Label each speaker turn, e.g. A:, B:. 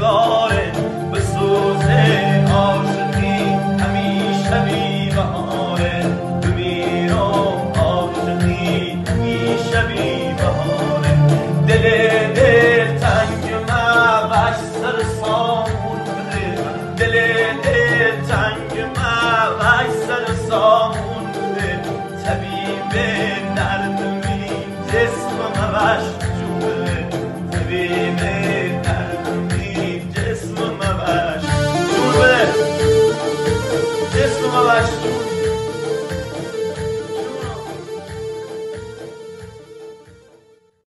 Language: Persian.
A: روزگاره به سوز عاشقی همیشه بی بهاره بمیرم عاشقی همیشه بی بهاره دل تنگ مغش سر سامون بده دل تنگ مغش سر سامون بده طبیب درد می جسم مغش جون بده طبیب درد می جسم مغش جون بده جسم مغش جون